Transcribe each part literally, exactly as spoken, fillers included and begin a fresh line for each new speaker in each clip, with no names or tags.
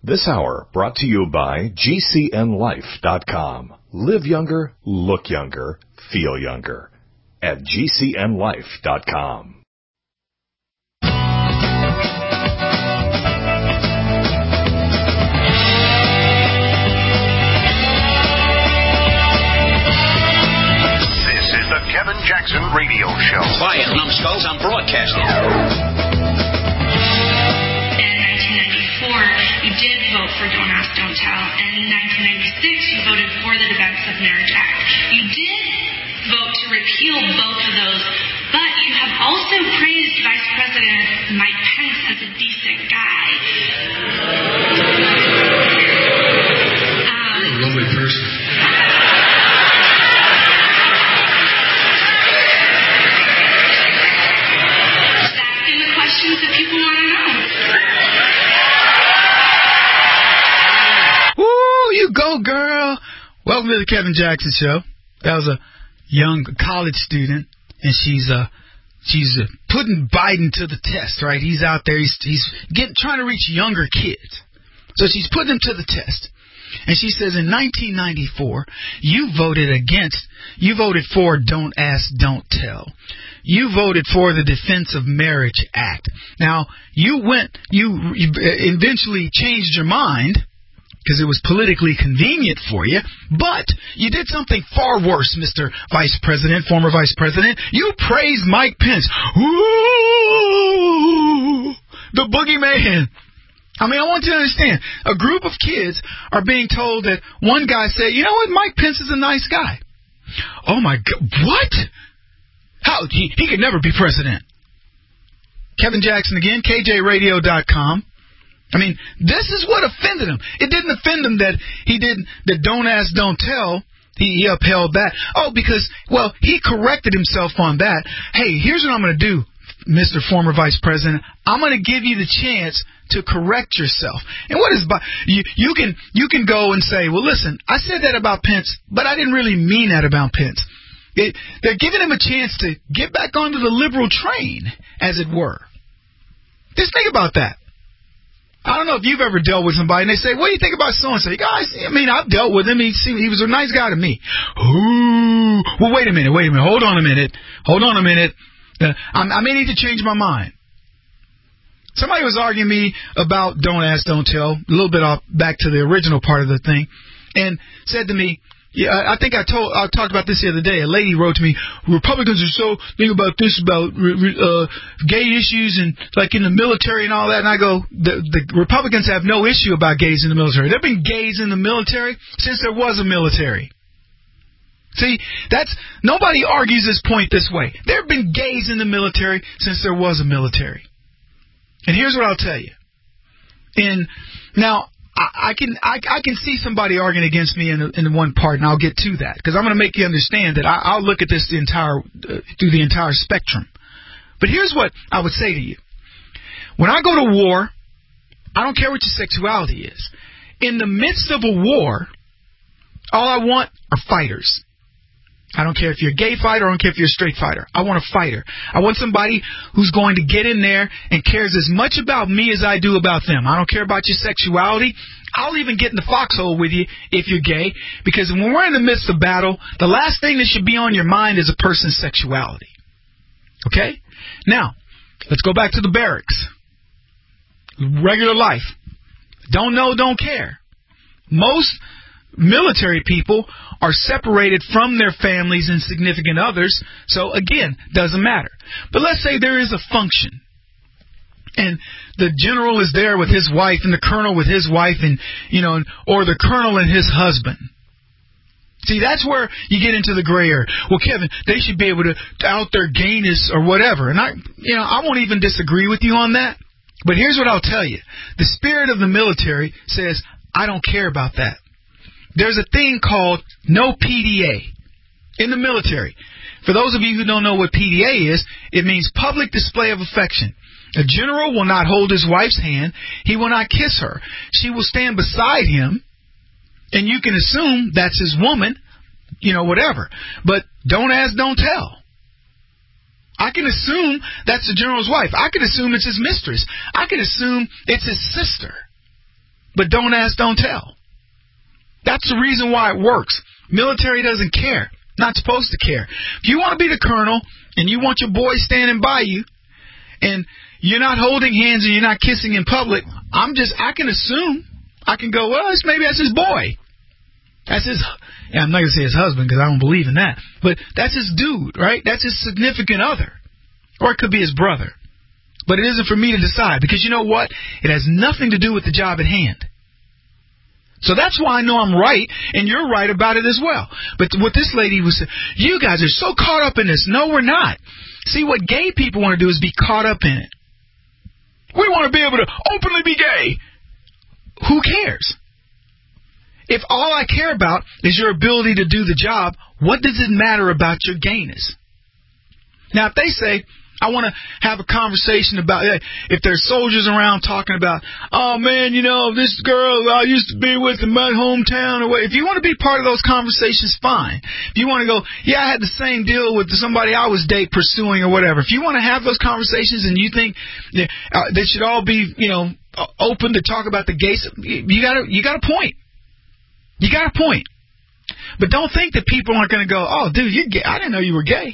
This hour brought to you by G C N life dot com. Live younger, look younger, feel younger. At G C N life dot com.
Kevin Jackson Radio Show.
Quiet, numbskulls, I'm broadcasting.
In nineteen ninety-four, you did vote for Don't Ask, Don't Tell. And in nineteen ninety-six, you voted for the Defense of Marriage Act. You did vote to repeal both of those, but you have also praised Vice President Mike Pence as a decent guy. Um,
You're a lovely person.
That people want to know.
Woo, you go, girl. Welcome to the Kevin Jackson Show. That was a young college student, and she's uh she's uh, putting Biden to the test, right? He's out there, he's he's getting trying to reach younger kids, so she's putting them to the test. And she says, in nineteen ninety-four, you voted against, you voted for Don't Ask, Don't Tell. You voted for the Defense of Marriage Act. Now, you went, you, you eventually changed your mind because it was politically convenient for you, but you did something far worse, Mister Vice President, former Vice President. You praised Mike Pence. Ooh, the boogeyman. I mean, I want you to understand, a group of kids are being told that one guy said, you know what, Mike Pence is a nice guy. Oh, my God. What? How? He, he could never be president. Kevin Jackson again, K J radio dot com. I mean, this is what offended him. It didn't offend him that he didn't, that Don't Ask, Don't Tell. He, he upheld that. Oh, because, well, he corrected himself on that. Hey, here's what I'm going to do, Mister Former Vice President. I'm going to give you the chance to correct yourself. And what is you? You can you can go and say, well, listen, I said that about Pence, but I didn't really mean that about Pence. It, they're giving him a chance to get back onto the liberal train, as it were. Just think about that. I don't know if you've ever dealt with somebody and they say, what do you think about so-and-so? Guys, I mean, I've dealt with him. He, seemed, he was a nice guy to me. Ooh. Well, wait a minute. Wait a minute. Hold on a minute. Hold on a minute. Uh, I, I may need to change my mind. Somebody was arguing me about Don't Ask, Don't Tell, a little bit off back to the original part of the thing, and said to me, yeah, I think I told I talked about this the other day. A lady wrote to me, Republicans are so, think about this, about uh, gay issues and like in the military and all that. And I go, the, the Republicans have no issue about gays in the military. There have been gays in the military since there was a military. See, that's nobody argues this point this way. There have been gays in the military since there was a military. And here's what I'll tell you. And now I, I can I, I can see somebody arguing against me in, in one part, and I'll get to that because I'm going to make you understand that I, I'll look at this the entire uh, through the entire spectrum. But here's what I would say to you: when I go to war, I don't care what your sexuality is. In the midst of a war, all I want are fighters. I don't care if you're a gay fighter. I don't care if you're a straight fighter. I want a fighter. I want somebody who's going to get in there and cares as much about me as I do about them. I don't care about your sexuality. I'll even get in the foxhole with you if you're gay, because when we're in the midst of battle, the last thing that should be on your mind is a person's sexuality. Okay? Now, let's go back to the barracks. Regular life. Don't know, don't care. Most military people are separated from their families and significant others, so again, doesn't matter. But let's say there is a function, and the general is there with his wife, and the colonel with his wife, and you know, or the colonel and his husband. See, that's where you get into the gray area. Well, Kevin, they should be able to out their gayness or whatever, and I, you know, I won't even disagree with you on that. But here's what I'll tell you: the spirit of the military says, I don't care about that. There's a thing called no P D A in the military. For those of you who don't know what P D A is, it means public display of affection. A general will not hold his wife's hand. He will not kiss her. She will stand beside him, and you can assume that's his woman, you know, whatever. But don't ask, don't tell. I can assume that's the general's wife. I can assume it's his mistress. I can assume it's his sister. but don't ask, don't tell. That's the reason why it works. Military doesn't care. Not supposed to care. If you want to be the colonel and you want your boy standing by you and you're not holding hands and you're not kissing in public, I'm just, I can assume, I can go, well, it's, maybe that's his boy. That's his, yeah, I'm not going to say his husband because I don't believe in that. But that's his dude, right? That's his significant other. Or it could be his brother. But it isn't for me to decide because you know what? It has nothing to do with the job at hand. So that's why I know I'm right, and you're right about it as well. But what this lady was saying, you guys are so caught up in this. No, we're not. See, what gay people want to do is be caught up in it. We want to be able to openly be gay. Who cares? If all I care about is your ability to do the job, what does it matter about your gayness? Now, if they say, I want to have a conversation about, if there's soldiers around talking about, oh, man, you know, this girl I used to be with in my hometown. Or if you want to be part of those conversations, fine. If you want to go, yeah, I had the same deal with somebody I was date pursuing or whatever. If you want to have those conversations and you think uh, they should all be, you know, open to talk about the gay, you got a, you got a point. You got a point. But don't think that people aren't going to go, oh, dude, you're gay. I didn't know you were gay.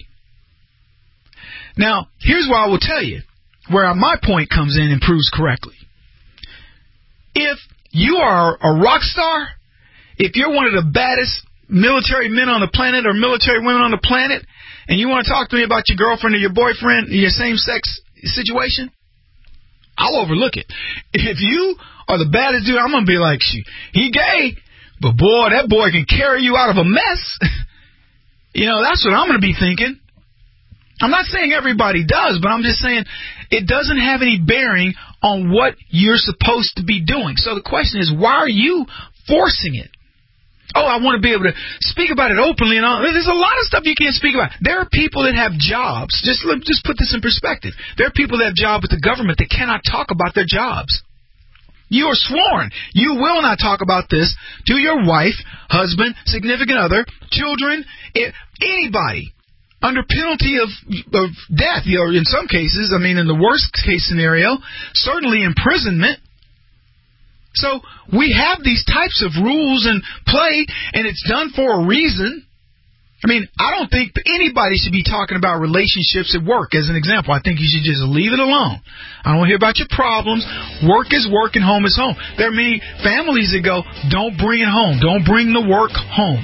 Now, here's what I will tell you, where my point comes in and proves correctly. If you are a rock star, if you're one of the baddest military men on the planet or military women on the planet, and you want to talk to me about your girlfriend or your boyfriend, your same-sex situation, I'll overlook it. If you are the baddest dude, I'm going to be like, he gay, but boy, that boy can carry you out of a mess. You know, that's what I'm going to be thinking. I'm not saying everybody does, but I'm just saying it doesn't have any bearing on what you're supposed to be doing. So the question is, why are you forcing it? Oh, I want to be able to speak about it openly. And all. There's a lot of stuff you can't speak about. There are people that have jobs. Just, just put this in perspective. There are people that have jobs with the government that cannot talk about their jobs. You are sworn. You will not talk about this to your wife, husband, significant other, children, anybody. Under penalty of, of death, or in some cases, I mean, in the worst case scenario, certainly imprisonment. So we have these types of rules and play, and it's done for a reason. I mean, I don't think anybody should be talking about relationships at work, as an example. I think you should just leave it alone. I don't want to hear about your problems. Work is work and home is home. There are many families that go, don't bring it home. Don't bring the work home.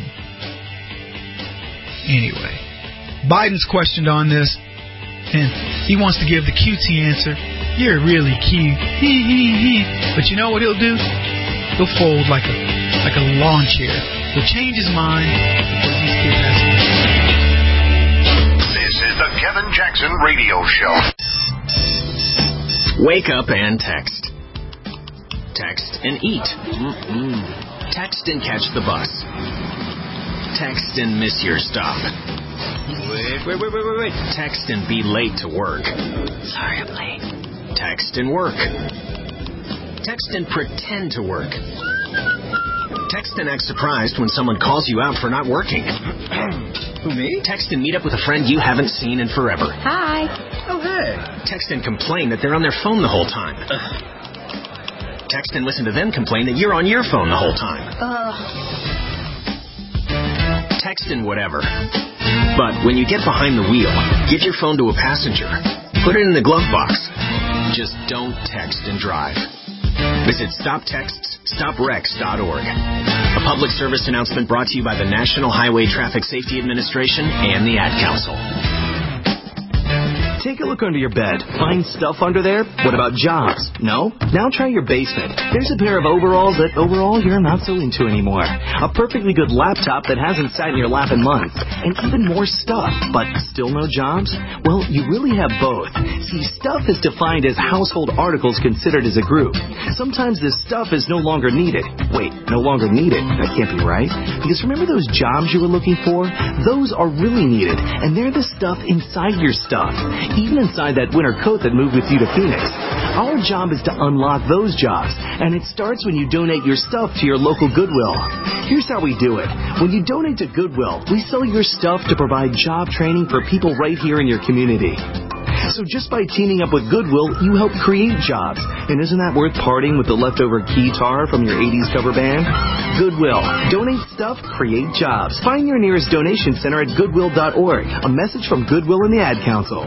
Anyway. Biden's questioned on this, and he wants to give the cutesy answer. You're really cute. Hee, hee, hee. But you know what he'll do? He'll fold like a like a lawn chair. He'll change his mind because these kids ask him.
This is the Kevin Jackson Radio Show.
Wake up and text. Text and eat. Mm-mm. Text and catch the bus. Text and miss your stop. Wait, wait, wait, wait, wait, wait. Text and be late to work. Sorry, I'm late. Text and work. Text and pretend to work. Text and act surprised when someone calls you out for not working. Who, me? Text and meet up with a friend you haven't seen in forever.
Hi.
Oh, hey. Text and complain that they're on their phone the whole time. Uh. Text and listen to them complain that you're on your phone the whole time.
Uh.
Text and whatever. But when you get behind the wheel, give your phone to a passenger. Put it in the glove box. Just don't text and drive. Visit stop texts stop wrecks dot org. A public service announcement brought to you by the National Highway Traffic Safety Administration and the Ad Council.
Take a look under your bed. Find stuff under there? What about jobs? No? Now try your basement. There's a pair of overalls that overall you're not so into anymore. A perfectly good laptop that hasn't sat in your lap in months. And even more stuff. But still no jobs? Well, you really have both. See, stuff is defined as household articles considered as a group. Sometimes this stuff is no longer needed. Wait, no longer needed? That can't be right. Because remember those jobs you were looking for? Those are really needed. And they're the stuff inside your stuff. Even inside that winter coat that moved with you to Phoenix. Our job is to unlock those jobs, and it starts when you donate your stuff to your local Goodwill. Here's how we do it. When you donate to Goodwill, we sell your stuff to provide job training for people right here in your community. So just by teaming up with Goodwill, you help create jobs. And isn't that worth parting with the leftover guitar from your eighties cover band? Goodwill. Donate stuff, create jobs. Find your nearest donation center at goodwill dot org. A message from Goodwill and the Ad Council.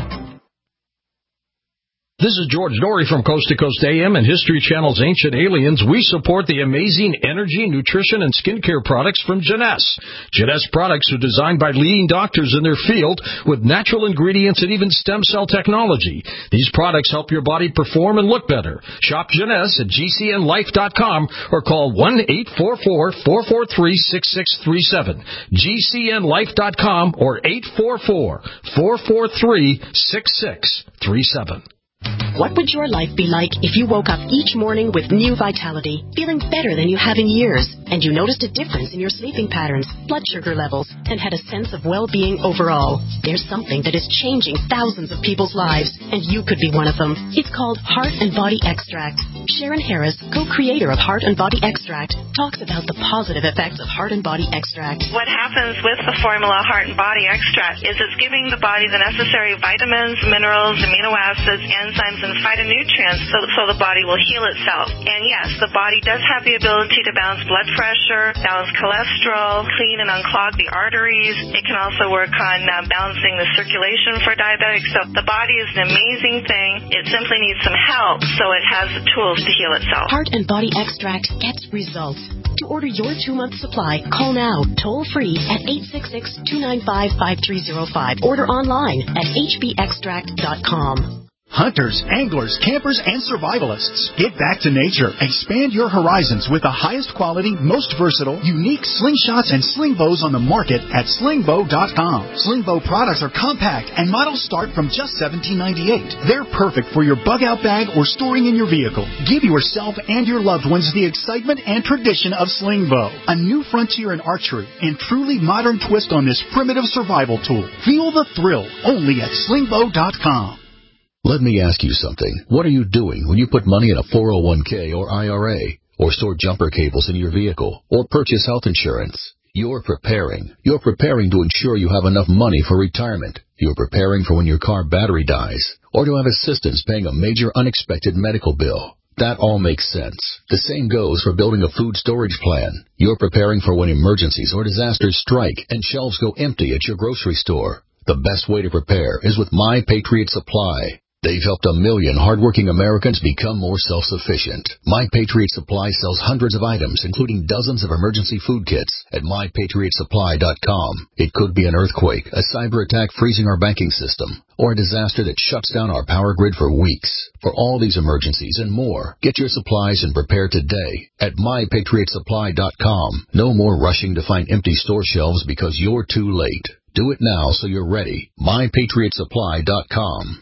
This is George Norrie from Coast to Coast A M and History Channel's Ancient Aliens. We support the amazing energy, nutrition, and skincare products from Jeunesse. Jeunesse products are designed by leading doctors in their field with natural ingredients and even stem cell technology. These products help your body perform and look better. Shop Jeunesse at G C N life dot com or call one eight four four, four four three, six six three seven. G C N life dot com or eight four four, four four three, six six three seven.
What would your life be like if you woke up each morning with new vitality, feeling better than you have in years, and you noticed a difference in your sleeping patterns, blood sugar levels, and had a sense of well-being overall? There's something that is changing thousands of people's lives, and you could be one of them. It's called Heart and Body Extract. Sharon Harris, co-creator of Heart and Body Extract, talks about the positive effects of Heart and Body Extract.
What happens with the formula Heart and Body Extract is it's giving the body the necessary vitamins, minerals, amino acids, enzymes, and phytonutrients so, so the body will heal itself. And yes, the body does have the ability to balance blood pressure, balance cholesterol, clean and unclog the arteries. It can also work on uh, balancing the circulation for diabetics. So the body is an amazing thing. It simply needs some help so it has the tools to heal itself.
Heart and Body Extract gets results. To order your two-month supply, call now, toll-free at eight six six, two nine five, five three zero five. Order online at h b extract dot com.
Hunters, anglers, campers, and survivalists. Get back to nature. Expand your horizons with the highest quality, most versatile, unique slingshots and sling bows on the market at sling bow dot com. Sling bow products are compact and models start from just seventeen ninety-eight. They're perfect for your bug-out bag or storing in your vehicle. Give yourself and your loved ones the excitement and tradition of sling bow. A new frontier in archery and truly modern twist on this primitive survival tool. Feel the thrill only at sling bow dot com.
Let me ask you something. What are you doing when you put money in a four oh one k or I R A, or store jumper cables in your vehicle, or purchase health insurance? You're preparing. You're preparing to ensure you have enough money for retirement. You're preparing for when your car battery dies, or to have assistance paying a major unexpected medical bill. That all makes sense. The same goes for building a food storage plan. You're preparing for when emergencies or disasters strike and shelves go empty at your grocery store. The best way to prepare is with My Patriot Supply. They've helped a million hardworking Americans become more self-sufficient. My Patriot Supply sells hundreds of items, including dozens of emergency food kits at my patriot supply dot com. It could be an earthquake, a cyber attack freezing our banking system, or a disaster that shuts down our power grid for weeks. For all these emergencies and more, get your supplies and prepare today at my patriot supply dot com. No more rushing to find empty store shelves because you're too late. Do it now so you're ready. my patriot supply dot com.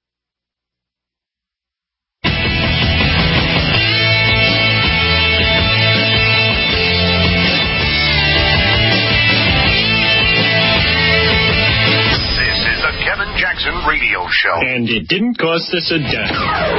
Kevin Jackson Radio Show.
And it didn't cost us a dime.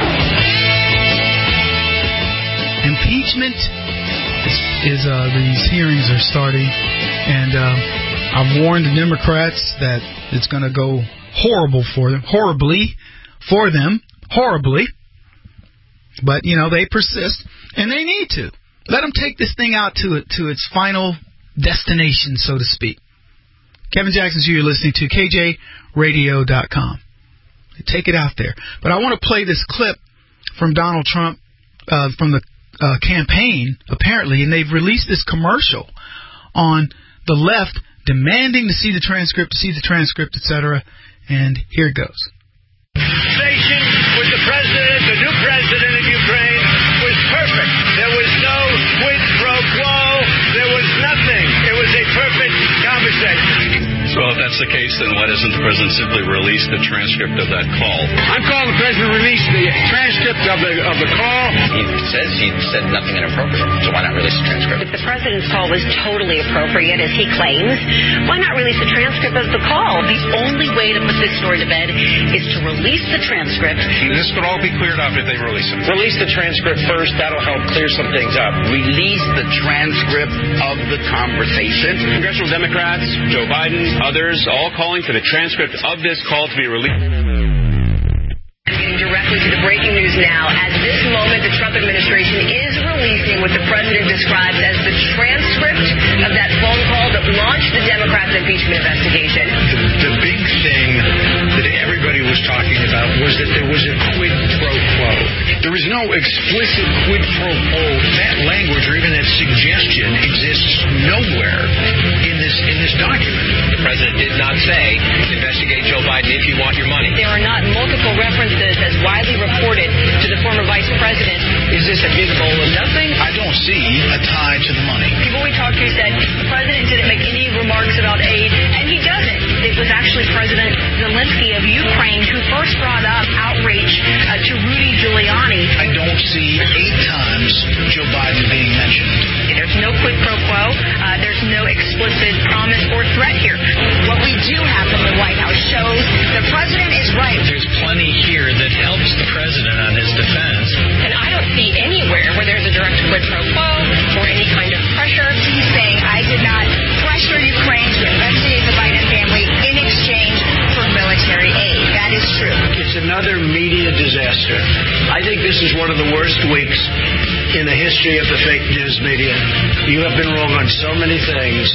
Impeachment is, is uh, these hearings are starting, and uh, I've warned the Democrats that it's going to go horrible for them, horribly for them, horribly. But, you know, they persist, and they need to. Let them take this thing out to it, to its final destination, so to speak. Kevin Jackson, you're listening to K J radio dot com. Take it out there. But I want to play this clip from Donald Trump uh, from the uh, campaign, apparently, and they've released this commercial on the left demanding to see the transcript, to see the transcript, et cetera. And here it goes.
Conversation with the president, the new president of Ukraine, was perfect. There was no quid pro quo. There was nothing. It was a perfect conversation.
So if that's the case, then why doesn't the president simply release the transcript of that call?
I'm calling the president to release the transcript of the of the call.
He says he said nothing inappropriate, so why not release the transcript?
If the president's call was totally appropriate, as he claims, why not release the transcript of the call? The only way to put this story to bed is to release the transcript.
This could all be cleared up if they release it.
Release the transcript first. That'll help clear some things up.
Release the transcript of the conversation.
Congressional Democrats, Joe Biden, others, all calling for the transcript of this call to be released.
directly to the breaking news now. At this moment, the Trump administration is releasing what the president describes as the transcript of that phone call that launched the Democrats' impeachment investigation.
The, the big thing that everybody was talking about was that there was a quid pro quo. There is no explicit quid pro quo. That language or even that suggestion exists nowhere in this in this document.
The president did not say, investigate Joe Biden if you want your money.
There are not multiple references, as widely reported, to the former vice president.
Is this a big bowl of nothing? I don't see a tie to the money.
People we talked to said the president didn't make any remarks about aid, and he doesn't. It was actually President Zelensky of Ukraine who first brought up outreach uh, to Rudy Giuliani.
I don't see eight times Joe Biden being mentioned.
There's no quid pro quo. Uh, there's no explicit promise or threat here. What we do have from the White House shows the president is right.
There's plenty here that helps the president on his defense.
And I don't see anywhere where there's a direct quid pro quo or any kind of pressure. He's saying, I did not pressure Ukraine to investigate the Biden family in exchange for military aid. That is true.
It's another media disaster. I think this is one of the worst weeks in the history of the fake news media. You have been wrong on so many things.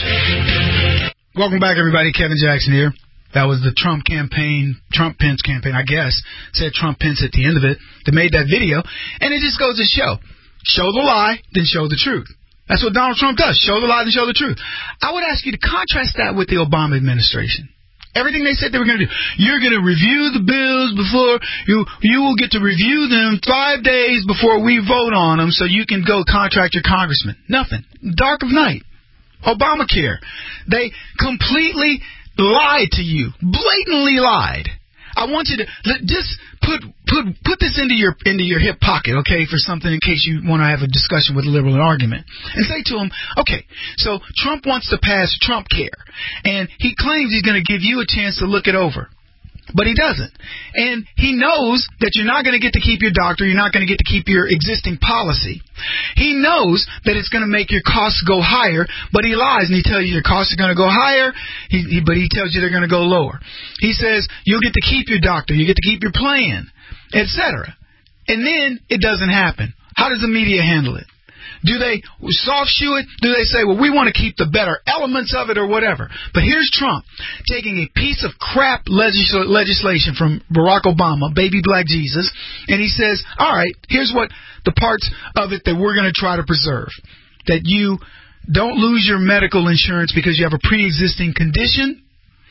Welcome back, everybody. Kevin Jackson here. That was the Trump campaign, Trump-Pence campaign, I guess. Said Trump-Pence at the end of it. They made that video. And it just goes to show. Show the lie, then show the truth. That's what Donald Trump does. Show the lie, then show the truth. I would ask you to contrast that with the Obama administration. Everything they said they were going to do. You're going to review the bills before you you will get to review them five days before we vote on them so you can go contract your congressman. Nothing. Dark of night. Obamacare. They completely lied to you. Blatantly lied. I want you to just put put put this into your into your hip pocket, okay, for something in case you want to have a discussion with a liberal argument. And say to him, okay, so Trump wants to pass Trump Care, and he claims he's going to give you a chance to look it over. But he doesn't. And he knows that you're not going to get to keep your doctor. You're not going to get to keep your existing policy. He knows that it's going to make your costs go higher, but he lies and he tells you your costs are going to go higher, he, he, but he tells you they're going to go lower. He says you'll get to keep your doctor. You get to keep your plan, et cetera. And then it doesn't happen. How does the media handle it? Do they soft shoe it? Do they say, well, we want to keep the better elements of it or whatever? But here's Trump taking a piece of crap legisl- legislation from Barack Obama, baby black Jesus, and he says, all right, here's what the parts of it that we're going to try to preserve. That you don't lose your medical insurance because you have a pre-existing condition.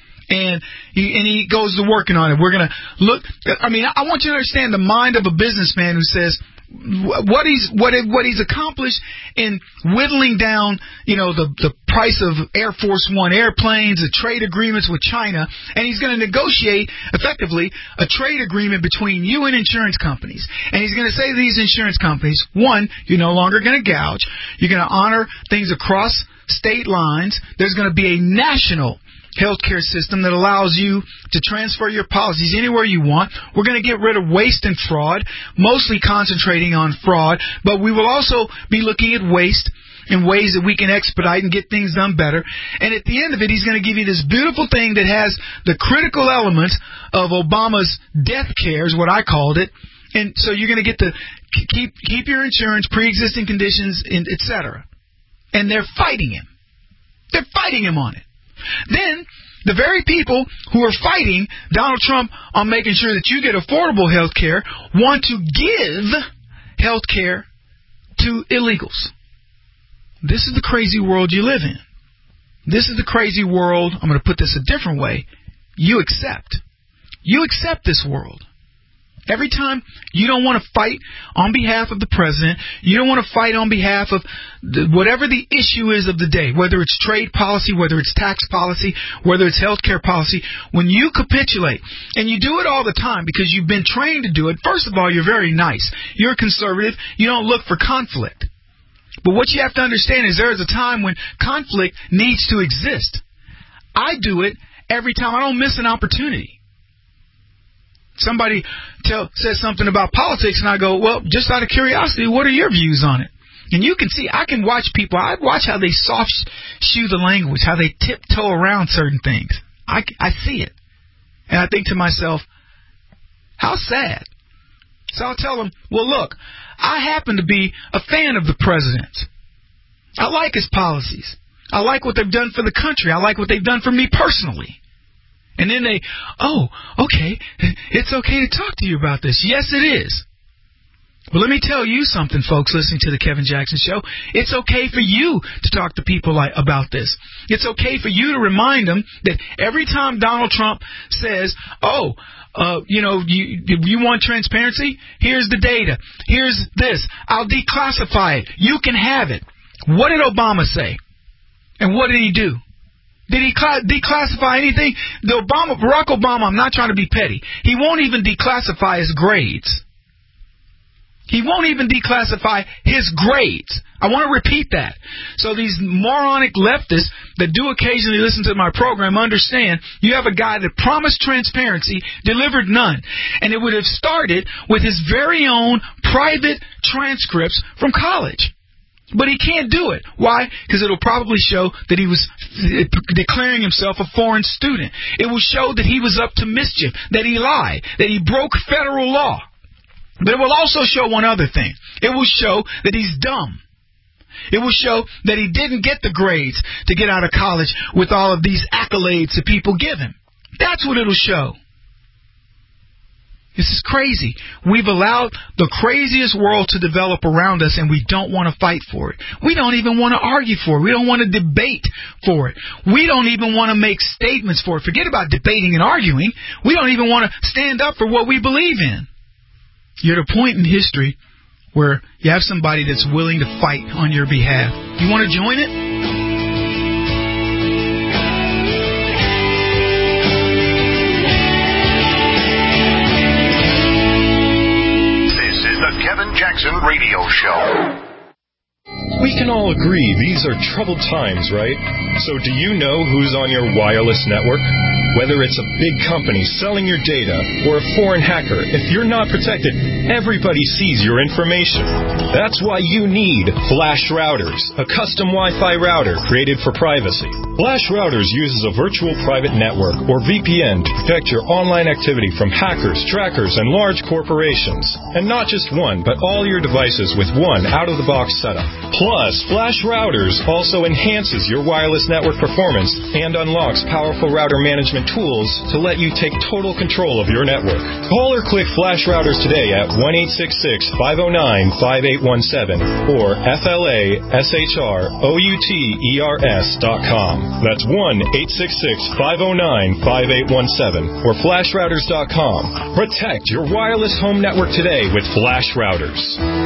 And he, and he goes to working on it. We're going to look. I mean, I want you to understand the mind of a businessman who says, what he's what what he's accomplished in whittling down, you know, the the price of Air Force One airplanes, the trade agreements with China, and he's going to negotiate effectively a trade agreement between you and insurance companies. And he's going to say to these insurance companies, one, you're no longer going to gouge. You're going to honor things across state lines. There's going to be a national healthcare system that allows you to transfer your policies anywhere you want. We're going to get rid of waste and fraud, mostly concentrating on fraud, but we will also be looking at waste in ways that we can expedite and get things done better. And at the end of it, he's going to give you this beautiful thing that has the critical elements of Obama's death care, is what I called it. And so you're going to get to keep keep your insurance, pre-existing conditions, et cetera. And they're fighting him. They're fighting him on it. Then, the very people who are fighting Donald Trump on making sure that you get affordable health care want to give health care to illegals. This is the crazy world you live in. This is the crazy world, I'm going to put this a different way, you accept. You accept this world. Every time you don't want to fight on behalf of the president, you don't want to fight on behalf of the, whatever the issue is of the day, whether it's trade policy, whether it's tax policy, whether it's health care policy, when you capitulate, and you do it all the time because you've been trained to do it, first of all, you're very nice. You're conservative. You don't look for conflict. But what you have to understand is there is a time when conflict needs to exist. I do it every time. I don't miss an opportunity. Somebody tell, says something about politics, and I go, well, just out of curiosity, what are your views on it? And you can see, I can watch people, I watch how they soft shoe the language, how they tiptoe around certain things. I, I see it. And I think to myself, how sad So I'll tell them, well, look, I happen to be a fan of the president. I like his policies. I like what they've done for the country. I like what they've done for me personally. And then they, oh, okay, it's okay to talk to you about this. Yes, it is. But let me tell you something, folks, listening to the Kevin Jackson Show. It's okay for you to talk to people like, about this. It's okay for you to remind them that every time Donald Trump says, oh, uh, you know, you, you want transparency? Here's the data. Here's this. I'll declassify it. You can have it. What did Obama say? And what did he do? Did he cl- declassify anything? The Obama, Barack Obama, I'm not trying to be petty. He won't even declassify his grades. He won't even declassify his grades. I want to repeat that. So these moronic leftists that do occasionally listen to my program understand you have a guy that promised transparency, delivered none. And it would have started with his very own private transcripts from college. But he can't do it. Why? Because it'll probably show that he was declaring himself a foreign student. It will show that he was up to mischief, that he lied, that he broke federal law. But it will also show one other thing. It will show that he's dumb. It will show that he didn't get the grades to get out of college with all of these accolades that people give him. That's what it'll show. This is crazy. We've allowed the craziest world to develop around us, and we don't want to fight for it. We don't even want to argue for it. We don't want to debate for it. We don't even want to make statements for it. Forget about debating and arguing. We don't even want to stand up for what we believe in. You're at a point in history where you have somebody that's willing to fight on your behalf. You want to join it?
Kevin Jackson Radio Show.
We can all agree these are troubled times, right? So do you know who's on your wireless network? Whether it's a big company selling your data or a foreign hacker, if you're not protected, everybody sees your information. That's why you need Flash Routers, a custom Wi-Fi router created for privacy. Flash Routers uses a virtual private network, or V P N, to protect your online activity from hackers, trackers, and large corporations. And not just one, but all your devices with one out-of-the-box setup. Plus, Flash Routers also enhances your wireless network performance and unlocks powerful router management tools to let you take total control of your network. Call or click Flash Routers today at one eight six six, five oh nine, five eight one seven or F L A S H R O U T E R S dot com. That's one eight six six, five oh nine, five eight one seven or flash routers dot com. Protect your wireless home network today with Flash Routers.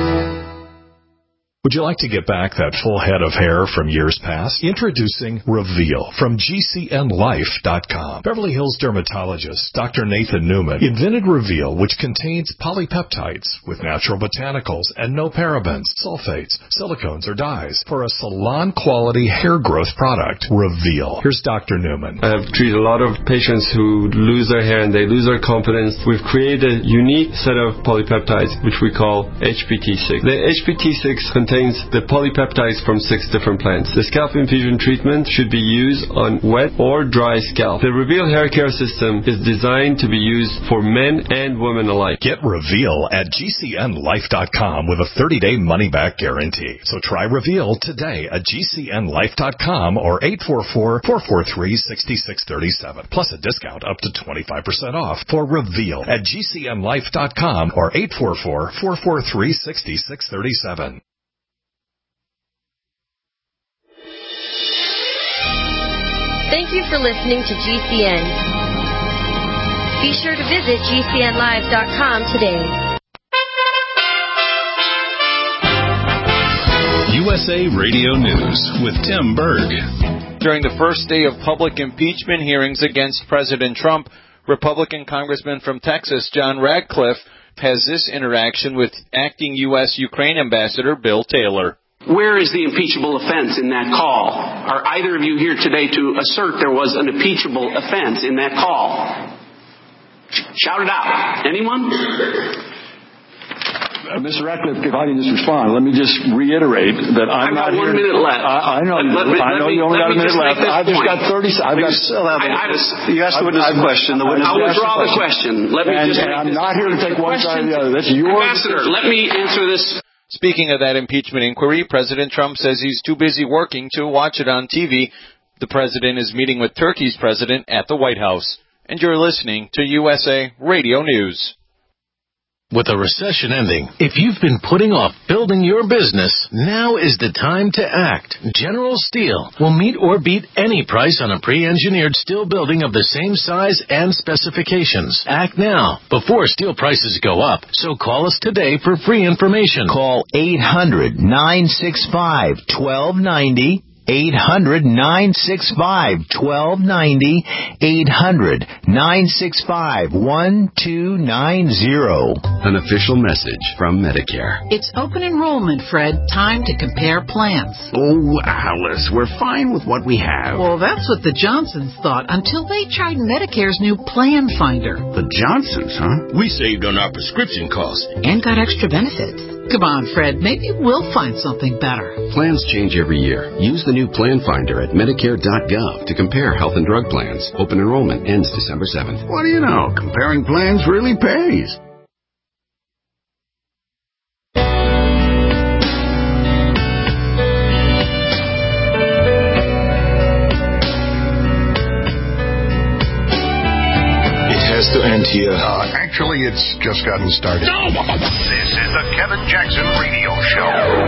Would you like to get back that full head of hair from years past? Introducing Reveal from G C N life dot com. Beverly Hills dermatologist Doctor Nathan Newman invented Reveal, which contains polypeptides with natural botanicals and no parabens, sulfates, silicones, or dyes for a salon-quality hair growth product. Reveal. Here's Doctor Newman.
I have treated a lot of patients who lose their hair and they lose their confidence. We've created a unique set of polypeptides, which we call H P T six. The H P T six contains the polypeptides from six different plants. The scalp infusion treatment should be used on wet or dry scalp. The Reveal hair care system is designed to be used for men and women alike.
Get Reveal at G C N life dot com with a thirty-day money-back guarantee. So try Reveal today at G C N life dot com or eight four four, four four three, six six three seven. Plus a discount up to twenty-five percent off for Reveal at G C N life dot com or eight four four, four four three, six six three seven.
Thank you for listening to G C N. Be sure to visit G C N live dot com today.
U S A Radio News with Tim Berg.
During the first day of public impeachment hearings against President Trump, Republican Congressman from Texas, John Radcliffe, has this interaction with acting U S Ukraine Ambassador Bill Taylor.
Where is the impeachable offense in that call? Are either of you here today to assert there was an impeachable offense in that call? Shout it out. Anyone?
Uh, Mister Ratcliffe, if I can just respond, let me just reiterate that I'm
I've
not
got one
here.
minute left.
I, I know.
Let me,
I know
me,
you only got a minute left. I've just
point.
got thirty. I've got.
I, I,
you asked the witness a question. The witness
I'll withdraw the question. Let me
and,
just.
And I'm not here to take one side or the other. That's your
Ambassador, let me answer this.
Speaking of that impeachment inquiry, President Trump says he's too busy working to watch it on T V. The president is meeting with Turkey's president at the White House. And you're listening to U S A Radio News.
With a recession ending, if you've been putting off building your business, now is the time to act. General Steel will meet or beat any price on a pre-engineered steel building of the same size and specifications. Act now, before steel prices go up. So call us today for free information.
Call eight hundred, nine six five, one two nine zero. eight hundred, nine six five, one two nine zero. eight hundred, nine six five, one two nine zero.
An official message from Medicare.
It's open enrollment, Fred. Time to compare plans.
Oh, Alice, we're fine with what we have.
Well, that's what the Johnsons thought until they tried Medicare's new Plan Finder.
The Johnsons, huh?
We saved on our prescription costs.
And got extra benefits. Come on, Fred. Maybe we'll find something better.
Plans change every year. Use the new Plan Finder at Medicare dot gov to compare health and drug plans. Open enrollment ends December seventh.
What do you know? Comparing plans really pays. To end here.
Uh, actually, it's just gotten started. No! This is the Kevin Jackson Radio Show.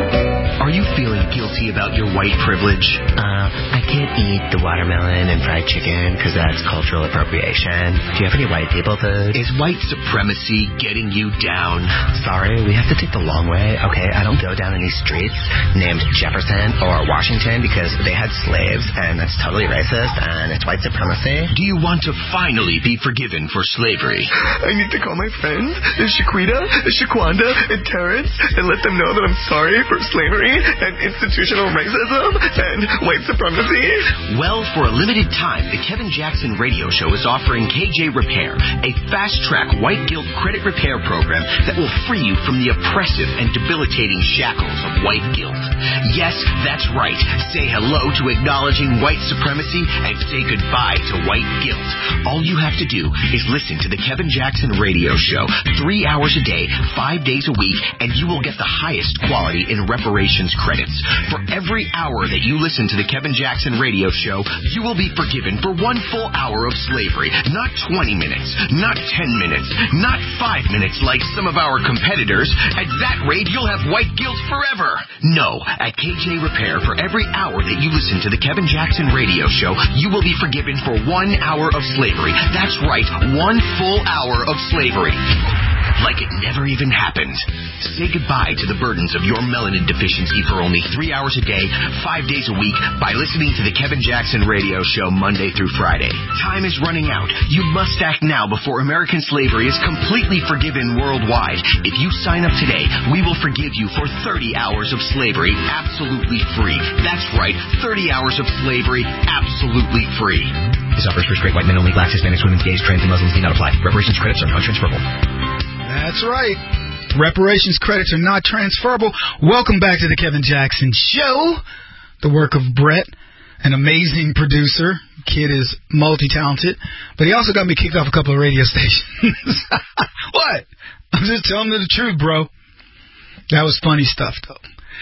Are you feeling guilty about your white privilege?
Uh, I can't eat the watermelon and fried chicken because that's cultural appropriation. Do you have any white people food?
Is white supremacy getting you down?
Sorry, we have to take the long way, okay? I don't go down any streets named Jefferson or Washington because they had slaves, and that's totally racist, and it's white supremacy.
Do you want to finally be forgiven for slavery?
I need to call my friends, Shaquita, Shaquanda, and Terrence, and let them know that I'm sorry for slavery and institutional racism and white supremacy.
Well, for a limited time, the Kevin Jackson Radio Show is offering K J Repair, a fast-track white guilt credit repair program that will free you from the oppressive and debilitating shackles of white guilt. Yes, that's right. Say hello to acknowledging white supremacy and say goodbye to white guilt. All you have to do is listen to the Kevin Jackson Radio Show three hours a day, five days a week, and you will get the highest quality in reparations credits. For every hour that you listen to the Kevin Jackson Radio Show, you will be forgiven for one full hour of slavery. Not twenty minutes, not ten minutes, not five minutes like some of our competitors. At that rate, you'll have white guilt forever. No, at K J Repair, for every hour that you listen to the Kevin Jackson Radio Show, you will be forgiven for one hour of slavery. That's right, one full hour of slavery. Like it never even happened. Say goodbye to the burdens of your melanin deficiency for only three hours a day, five days a week, by listening to the Kevin Jackson Radio Show Monday through Friday. Time is running out. You must act now before American slavery is completely forgiven worldwide. If you sign up today, we will forgive you for thirty hours of slavery absolutely free. That's right, thirty hours of slavery absolutely free.
This offers for straight white men only. Blacks, Hispanics, women, gays, trans, and Muslims do not apply. Reparations credits are non-transferable.
That's right. Reparations credits are not transferable. Welcome back to the Kevin Jackson Show, the work of Brett, an amazing producer. Kid is multi-talented, but he also got me kicked off a couple of radio stations. What? I'm just telling you the truth, bro. That was funny stuff, though.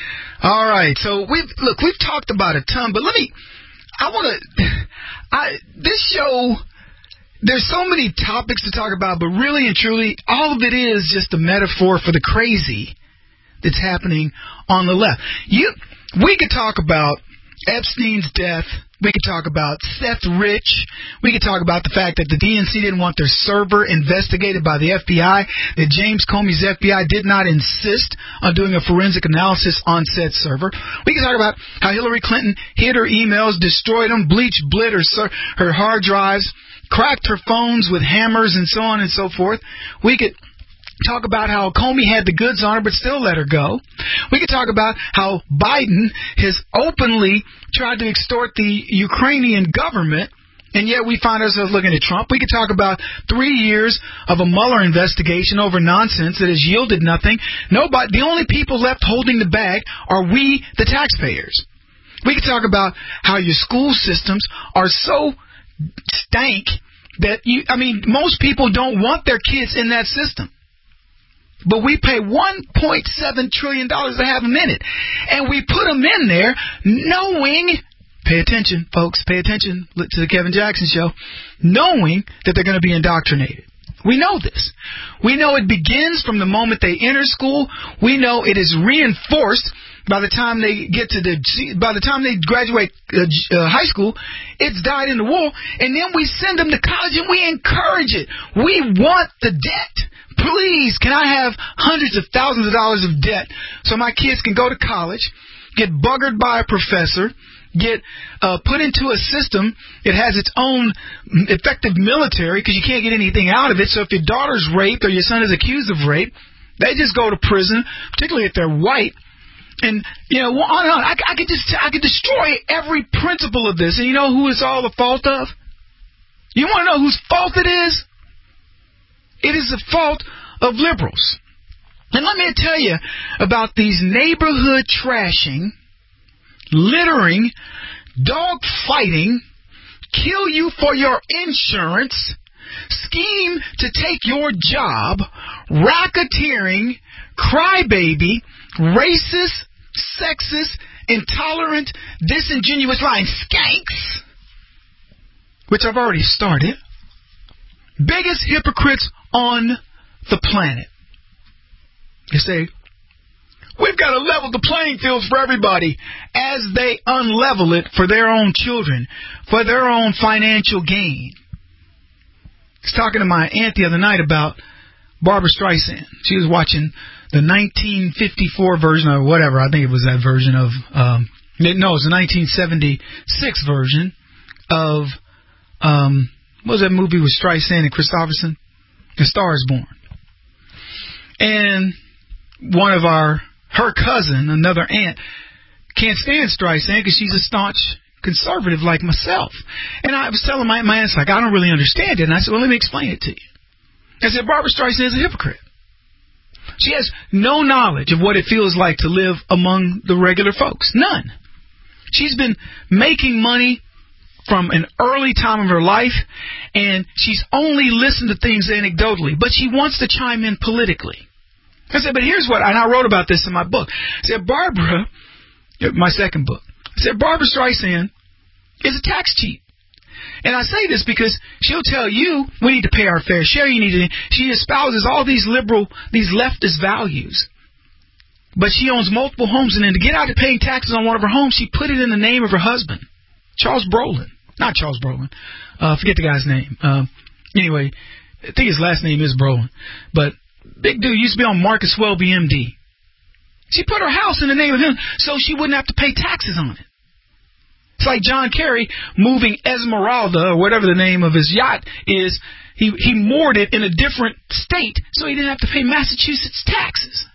All right, so we've look, we've talked about a ton, but let me. I want to. I this show. There's so many topics to talk about, but really and truly, all of it is just a metaphor for the crazy that's happening on the left. You, we could talk about Epstein's death. We could talk about Seth Rich. We could talk about the fact that the D N C didn't want their server investigated by the F B I, that James Comey's F B I did not insist on doing a forensic analysis on said server. We could talk about how Hillary Clinton hid her emails, destroyed them, bleached, blit her, her hard drives, cracked her phones with hammers and so on and so forth. We could talk about how Comey had the goods on her but still let her go. We could talk about how Biden has openly tried to extort the Ukrainian government And yet we find ourselves looking at Trump. We could talk about three years of a Mueller investigation over nonsense that has yielded nothing. Nobody, the only people left holding the bag are we, the taxpayers. We could talk about how your school systems are so stank that you, I mean, most people don't want their kids in that system. But we pay one point seven trillion dollars to have them in it. And we put them in there knowing, pay attention, folks, pay attention to the Kevin Jackson Show, knowing that they're going to be indoctrinated. We know this. We know it begins from the moment they enter school. We know it is reinforced by the time they get to the, by the time they graduate uh, uh, high school. It's died in the wool. And then we send them to college and we encourage it. We want the debt. Please, can I have hundreds of thousands of dollars of debt so my kids can go to college, get buggered by a professor, get uh, put into a system that has its own effective military because you can't get anything out of it. So if your daughter's raped or your son is accused of rape, they just go to prison, particularly if they're white. And, you know, on and on. I, I could just, I could destroy every principle of this. And you know who it's all the fault of? You want to know whose fault it is? It is the fault of liberals. And let me tell you about these neighborhood trashing, littering, dog fighting, kill you for your insurance, scheme to take your job, racketeering, crybaby, racist, sexist, intolerant, disingenuous lying skanks, which I've already started, biggest hypocrites on the planet. You say, we've got to level the playing fields for everybody as they unlevel it for their own children, for their own financial gain. I was talking to my aunt the other night about Barbra Streisand. She was watching the nineteen fifty-four version or whatever. I think it was that version of, um, no, it was the nineteen seventy-six version of, um, what was that movie with Streisand and Christopherson? A Star is Born. And one of our, her cousin, another aunt, can't stand Streisand because she's a staunch conservative like myself. And I was telling my, my aunt's like, I don't really understand it. And I said, well, let me explain it to you. I said, Barbra Streisand is a hypocrite. She has no knowledge of what it feels like to live among the regular folks. None. She's been making money from an early time of her life, and she's only listened to things anecdotally, but she wants to chime in politically. I said, but here's what, and I wrote about this in my book. I said, Barbara, my second book, I said, Barbra Streisand is a tax cheat. And I say this because she'll tell you, we need to pay our fair share, you need to, she espouses all these liberal, these leftist values. But she owns multiple homes, and then to get out of paying taxes on one of her homes, she put it in the name of her husband, Charles Brolin. Not Charles Brolin. Uh, forget the guy's name. Uh, anyway, I think his last name is Brolin. But big dude used to be on Marcus Welby, M D. She put her house in the name of him so she wouldn't have to pay taxes on it. It's like John Kerry moving Esmeralda, or whatever the name of his yacht is. He, he moored it in a different state so he didn't have to pay Massachusetts taxes.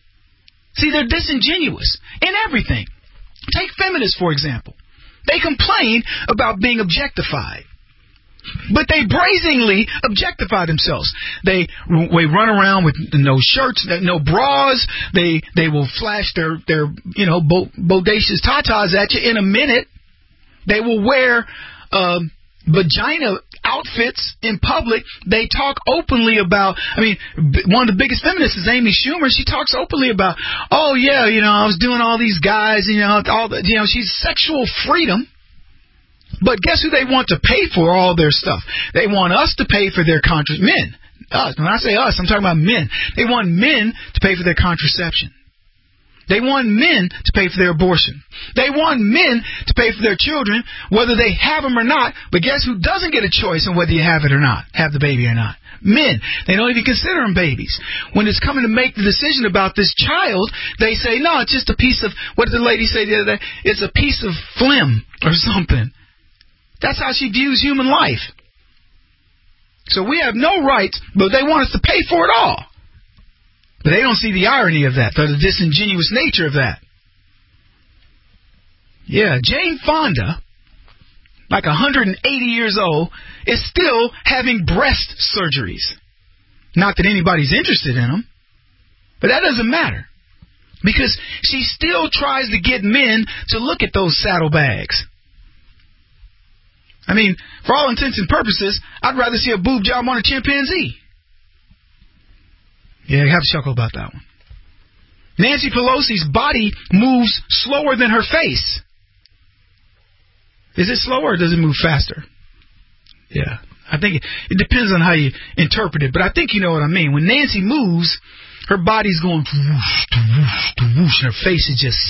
See, they're disingenuous in everything. Take feminists, for example. They complain about being objectified, but they brazenly objectify themselves. They, they run around with no shirts, no bras. They they will flash their, their you know, bodacious tatas at you in a minute. They will wear uh, vagina outfits in public. They talk openly about, I mean, one of the biggest feminists is Amy Schumer. She talks openly about, oh, yeah, you know, I was doing all these guys, you know, all the, you know, she's sexual freedom. But guess who they want to pay for all their stuff? They want us to pay for their contra- men. Us. When I say us, I'm talking about men. They want men to pay for their contraception. They want men to pay for their abortion. They want men to pay for their children, whether they have them or not. But guess who doesn't get a choice on whether you have it or not, have the baby or not? Men. They don't even consider them babies. When it's coming to make the decision about this child, they say, no, it's just a piece of, what did the lady say the other day? It's a piece of phlegm or something. That's how she views human life. So we have no rights, but they want us to pay for it all. But they don't see the irony of that, or the disingenuous nature of that. Yeah, Jane Fonda, like one hundred eighty years old, is still having breast surgeries. Not that anybody's interested in them, but that doesn't matter. Because she still tries to get men to look at those saddlebags. I mean, for all intents and purposes, I'd rather see a boob job on a chimpanzee. Yeah, you have to chuckle about that one. Nancy Pelosi's body moves slower than her face. Is it slower or does it move faster? Yeah, I think it, it depends on how you interpret it, but I think you know what I mean. When Nancy moves, her body's going whoosh, whoosh, whoosh, and her face is just,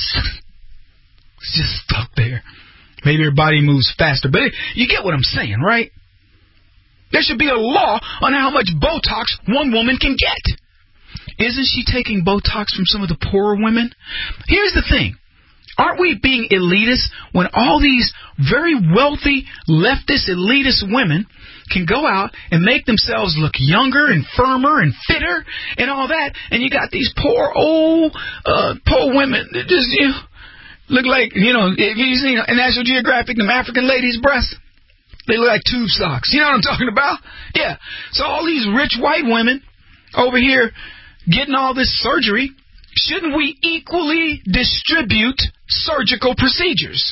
it's just stuck there. Maybe her body moves faster, but it, you get what I'm saying, right? There should be a law on how much Botox one woman can get. Isn't she taking Botox from some of the poorer women? Here's the thing. Aren't we being elitist when all these very wealthy, leftist, elitist women can go out and make themselves look younger and firmer and fitter and all that, and you got these poor old, uh, poor women that just, you know, look like, you know, if you've seen a National Geographic, them African ladies' breasts, they look like tube socks. You know what I'm talking about? Yeah. So all these rich white women over here getting all this surgery, shouldn't we equally distribute surgical procedures?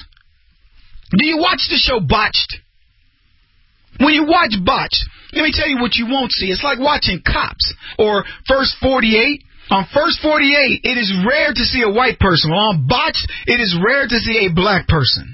Do you watch the show Botched? When you watch Botched, let me tell you what you won't see. It's like watching Cops or First forty-eight. On First forty-eight, it is rare to see a white person. On Botched, it is rare to see a black person.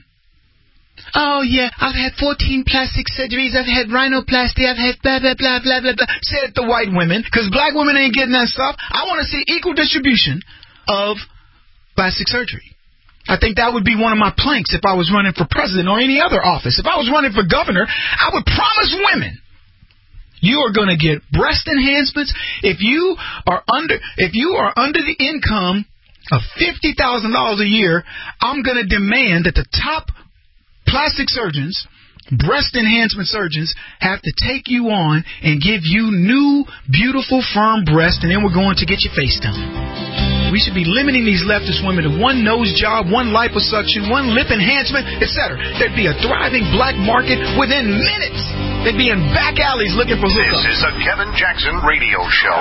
Oh, yeah, I've had fourteen plastic surgeries. I've had rhinoplasty. I've had blah, blah, blah, blah, blah, blah. Said the white women, because black women ain't getting that stuff. I want to see equal distribution of plastic surgery. I think that would be one of my planks if I was running for president or any other office. If I was running for governor, I would promise women, you are going to get breast enhancements. If you are under, if you are under the income of fifty thousand dollars a year, I'm going to demand that the top plastic surgeons, breast enhancement surgeons, have to take you on and give you new, beautiful, firm breasts, and then we're going to get your face done. We should be limiting these leftist women to one nose job, one liposuction, one lip enhancement, et cetera. There'd be a thriving black market within minutes. They'd be in back alleys looking for hookups.
This is a Kevin Jackson radio show.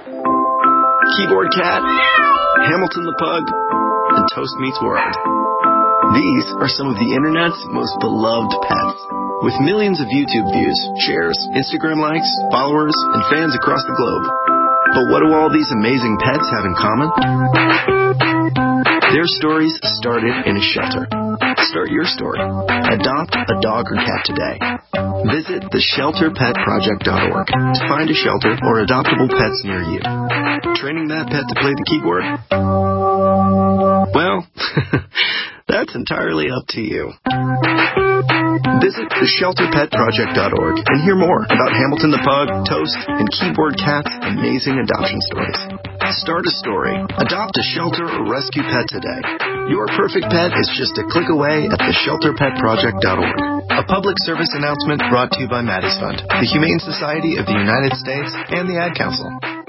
Keyboard Cat, Hamilton the Pug, and Toast Meets World. These are some of the internet's most beloved pets. With millions of YouTube views, shares, Instagram likes, followers, and fans across the globe. But what do all these amazing pets have in common? Their stories started in a shelter. Start your story. Adopt a dog or cat today. Visit the shelter pet project dot org to find a shelter or adoptable pets near you. Training that pet to play the keyboard? Well, that's entirely up to you. Visit the shelter pet project dot org and hear more about Hamilton the Pug, Toast, and Keyboard Cat's amazing adoption stories. Start a story. Adopt a shelter or rescue pet today. Your perfect pet is just a click away at the shelter pet project dot org. A public service announcement brought to you by Maddie's Fund, the Humane Society of the United States, and the Ad Council.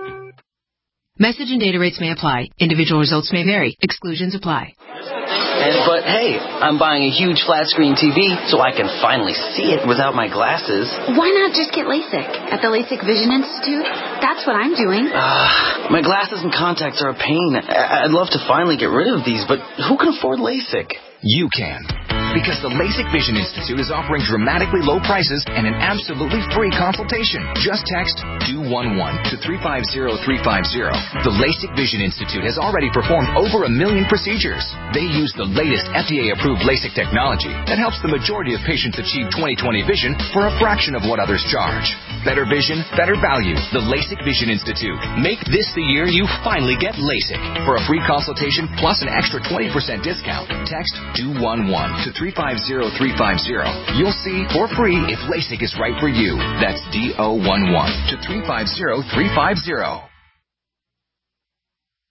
Message and data rates may apply. Individual results may vary. Exclusions apply.
And, but hey, I'm buying a huge flat screen T V so I can finally see it without my glasses.
Why not just get LASIK at the LASIK Vision Institute? That's what I'm doing.
Uh, my glasses and contacts are a pain. I- I'd love to finally get rid of these, but who can afford LASIK?
You can. Because the LASIK Vision Institute is offering dramatically low prices and an absolutely free consultation. Just text D O one one to three five zero three five zero. The LASIK Vision Institute has already performed over a million procedures. They use the latest F D A-approved LASIK technology that helps the majority of patients achieve twenty twenty vision for a fraction of what others charge. Better vision, better value. The LASIK Vision Institute. Make this the year you finally get LASIK. For a free consultation plus an extra twenty percent discount, text D O one one to three five zero three five zero. You'll see for free if LASIK is right for you. That's D O one one to three five zero three five zero.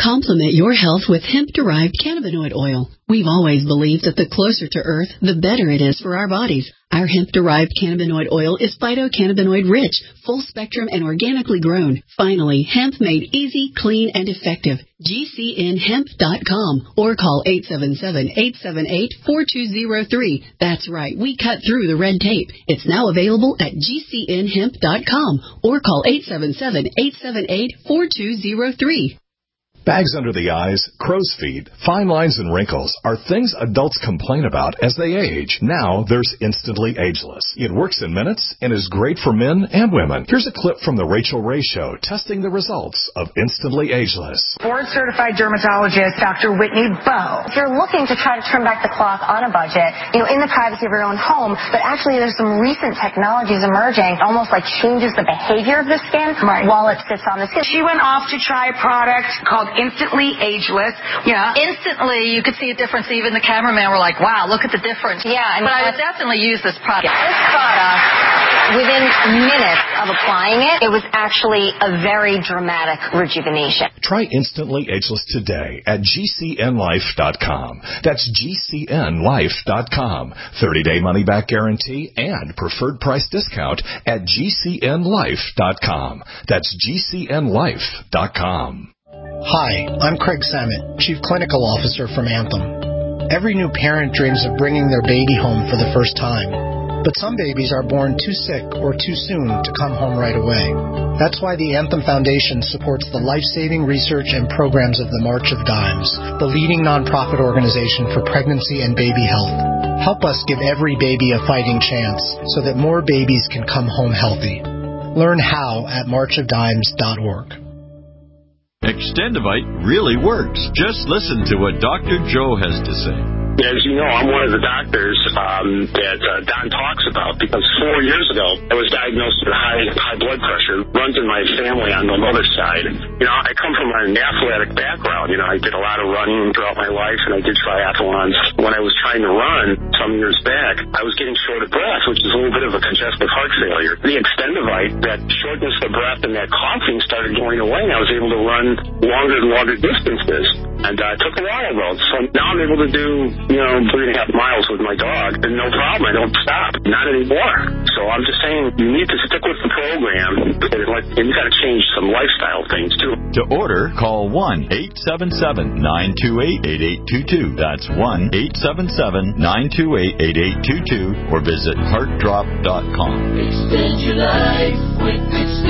Complement your health with hemp-derived cannabinoid oil. We've always believed that the closer to Earth, the better it is for our bodies. Our hemp-derived cannabinoid oil is phytocannabinoid rich, full spectrum, and organically grown. Finally, hemp made easy, clean, and effective. G C N hemp dot com or call eight seven seven, eight seven eight, four two zero three. That's right, we cut through the red tape. It's now available at G C N hemp dot com or call eight seven seven, eight seven eight, four two zero three.
Bags under the eyes, crow's feet, fine lines, and wrinkles are things adults complain about as they age. Now there's Instantly Ageless. It works in minutes and is great for men and women. Here's a clip from the Rachel Ray Show testing the results of Instantly Ageless.
Board-certified dermatologist Doctor Whitney Bowe.
If you're looking to try to trim back the cloth on a budget, you know, in the privacy of your own home, but actually there's some recent technologies emerging, almost like changes the behavior of the skin right. while it sits on the skin.
She went off to try a product called Instantly Ageless.
Yeah. Instantly, you could see a difference. Even the cameraman were like, wow, look at the difference.
Yeah. I mean,
but I would definitely use this product.
This product, within minutes of applying it, it was actually a very dramatic rejuvenation.
Try Instantly Ageless today at G C N life dot com. That's G C N life dot com. thirty-day money-back guarantee and preferred price discount at G C N life dot com. That's G C N life dot com.
Hi, I'm Craig Samet, Chief Clinical Officer from Anthem. Every new parent dreams of bringing their baby home for the first time. But some babies are born too sick or too soon to come home right away. That's why the Anthem Foundation supports the life-saving research and programs of the March of Dimes, the leading nonprofit organization for pregnancy and baby health. Help us give every baby a fighting chance so that more babies can come home healthy. Learn how at march of dimes dot org.
Extendivite really works. Just listen to what Doctor Joe has to say.
As you know, I'm one of the doctors um, that uh, Don talks about because four years ago, I was diagnosed with high high blood pressure. Runs in my family on the mother's side. You know, I come from an athletic background. You know, I did a lot of running throughout my life, and I did triathlons. When I was trying to run some years back, I was getting short of breath, which is a little bit of a congestive heart failure. The Extendivite, that shortness of breath and that coughing started going away, and I was able to run longer and longer distances. And uh, it took a while, though. So now I'm able to do, you know, three and a half miles with my dog, and no problem. I don't stop. Not anymore. So I'm just saying you need to stick with the program, and you got to change some lifestyle things, too.
To order, call one eight seven seven, nine two eight, eight eight two two. That's one eight seven seven, nine two eight, eight eight two two, or visit heart drop dot com.
Extend your life with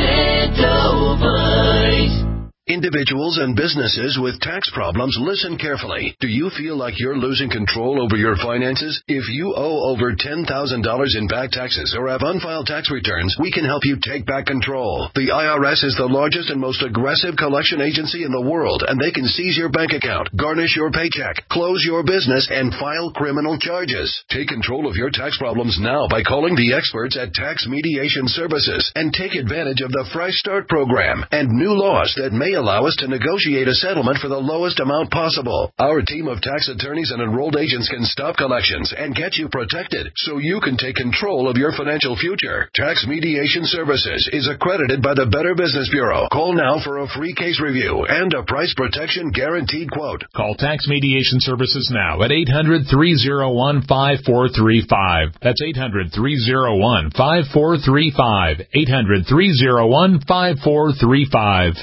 Extendivite.
Individuals and businesses with tax problems, listen carefully. Do you feel like you're losing control over your finances? If you owe over ten thousand dollars in back taxes or have unfiled tax returns, we can help you take back control. The I R S is the largest and most aggressive collection agency in the world, and they can seize your bank account, garnish your paycheck, close your business, and file criminal charges. Take control of your tax problems now by calling the experts at Tax Mediation Services and take advantage of the Fresh Start program and new laws that may allow us to negotiate a settlement for the lowest amount possible. Our team of tax attorneys and enrolled agents can stop collections and get you protected so you can take control of your financial future. Tax Mediation Services is accredited by the Better Business Bureau. Call now for a free case review and a price protection guaranteed quote.
Call Tax Mediation Services now at eight hundred, three oh one, five four three five. That's eight hundred, three oh one, five four three five. eight hundred, three oh one, five four three five.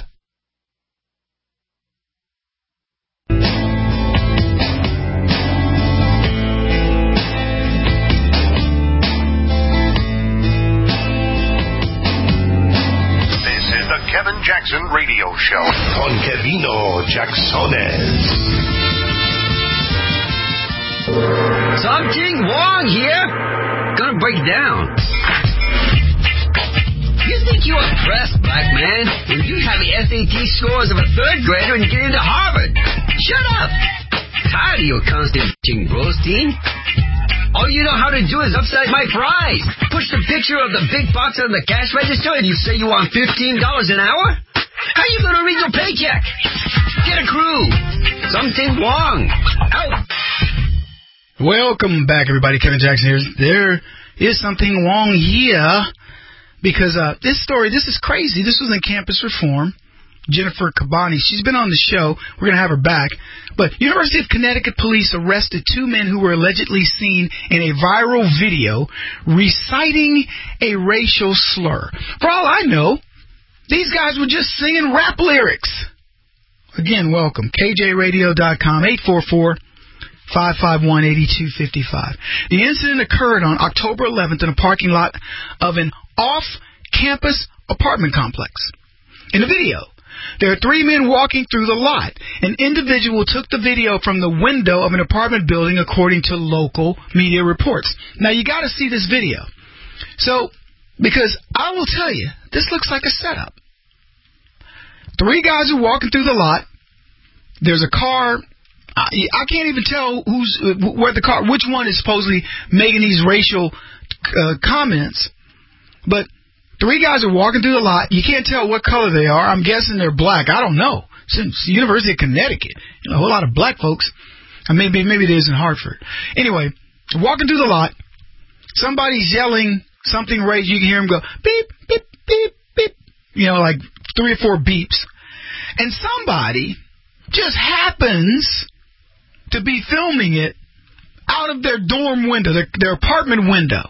Kevin Jackson Radio Show. Con Kevino Jacksones.
Something wrong here. Gonna break down. You think you're impressed, black man, when you have the S A T scores of a third grader and get into Harvard? Shut up. Tired of your constant Rothstein. All you know how to do is upsize my fries. Push the picture of the big box on the cash register and you say you want fifteen dollars an hour? How are you going to read your paycheck? Get a crew. Something wrong. Out.
Welcome back, everybody. Kevin Jackson here. There is something wrong here because uh, this story, this is crazy. This was in campus reform. Jennifer Cabani. She's been on the show. We're going to have her back. But University of Connecticut police arrested two men who were allegedly seen in a viral video reciting a racial slur. For all I know, these guys were just singing rap lyrics. Again, welcome. K J radio dot com, eight four four, five five one, eight two five five. The incident occurred on October eleventh in a parking lot of an off-campus apartment complex. In the video, there are three men walking through the lot. An individual took the video from the window of an apartment building, according to local media reports. Now, you got to see this video. So, because I will tell you, this looks like a setup. Three guys are walking through the lot. There's a car. I, I can't even tell who's where the car, which one is supposedly making these racial uh, comments. But three guys are walking through the lot. You can't tell what color they are. I'm guessing they're black. I don't know. Since the University of Connecticut, you know, a whole lot of black folks. And maybe maybe it is in Hartford. Anyway, walking through the lot, somebody's yelling something raised. You can hear them go beep, beep, beep, beep. You know, like three or four beeps. And somebody just happens to be filming it out of their dorm window, their, their apartment window.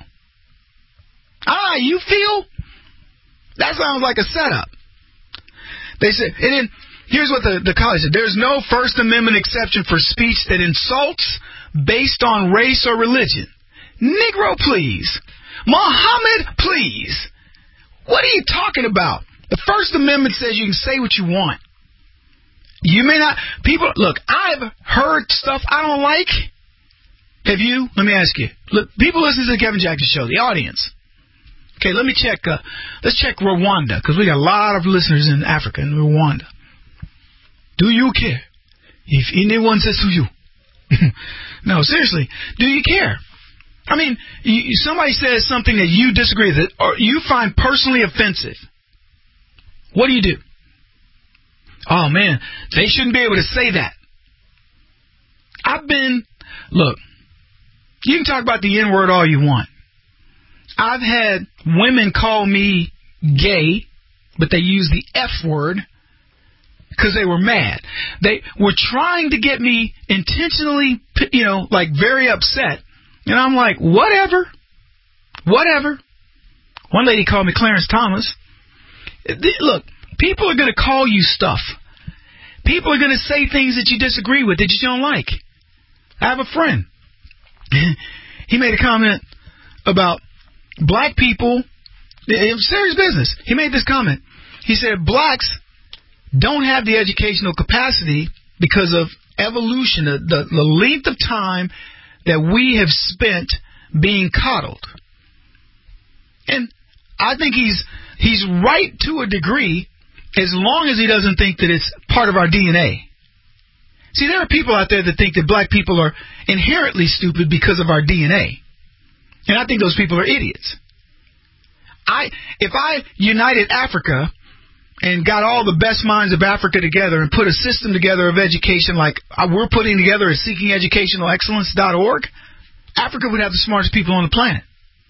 Ah, you feel? That sounds like a setup. They said, and then here's what the, the college said. There's no First Amendment exception for speech that insults based on race or religion. Negro, please. Muhammad, please. What are you talking about? The First Amendment says you can say what you want. You may not. People, look, I've heard stuff I don't like. Have you? Let me ask you. Look, people listen to the Kevin Jackson Show, the audience. Okay, let me check. Uh, let's check Rwanda, because we got a lot of listeners in Africa, in Rwanda. Do you care if anyone says to you? No, seriously, do you care? I mean, you, somebody says something that you disagree with, or you find personally offensive. What do you do? Oh, man, they shouldn't be able to say that. I've been, look, you can talk about the N-word all you want. I've had women call me gay, but they use the F word because they were mad. They were trying to get me intentionally, you know, like very upset. And I'm like, whatever, whatever. One lady called me Clarence Thomas. Look, people are going to call you stuff. People are going to say things that you disagree with, that you don't like. I have a friend. He made a comment about black people. It was serious business. He made this comment. He said blacks don't have the educational capacity because of evolution, the, the, the length of time that we have spent being coddled. And I think he's he's right to a degree, as long as he doesn't think that it's part of our D N A. See, there are people out there that think that black people are inherently stupid because of our D N A. And I think those people are idiots. I, if I united Africa and got all the best minds of Africa together and put a system together of education like we're putting together at seeking educational excellence dot org, Africa would have the smartest people on the planet.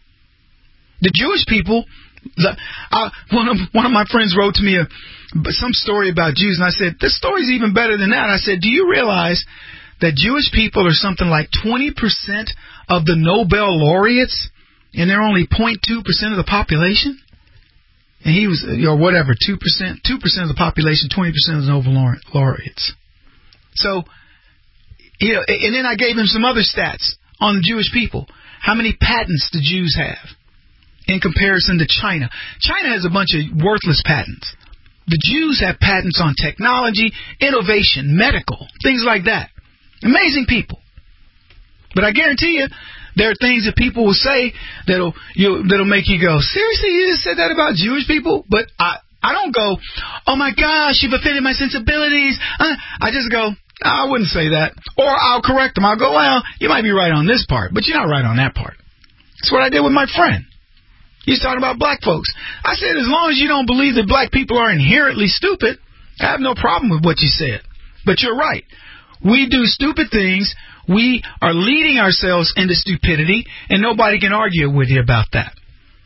The Jewish people, the, uh, one of one of my friends wrote to me a, some story about Jews, and I said, this story's even better than that. I said, do you realize that Jewish people are something like twenty percent of the Nobel laureates, and they're only zero point two percent of the population? And he was, you know, whatever, two percent, two percent of the population, twenty percent of the Nobel laureates. So, you know, and then I gave him some other stats on the Jewish people. How many patents do Jews have in comparison to China? China has a bunch of worthless patents. The Jews have patents on technology, innovation, medical, things like that. Amazing people. But I guarantee you, there are things that people will say that'll you that'll make you go, seriously, you just said that about Jewish people? But I, I don't go, oh my gosh, you've offended my sensibilities. I just go, I wouldn't say that. Or I'll correct them. I'll go, well, you might be right on this part, but you're not right on that part. That's what I did with my friend. He's talking about black folks. I said, as long as you don't believe that black people are inherently stupid, I have no problem with what you said. But you're right. We do stupid things. We are leading ourselves into stupidity, and nobody can argue with you about that.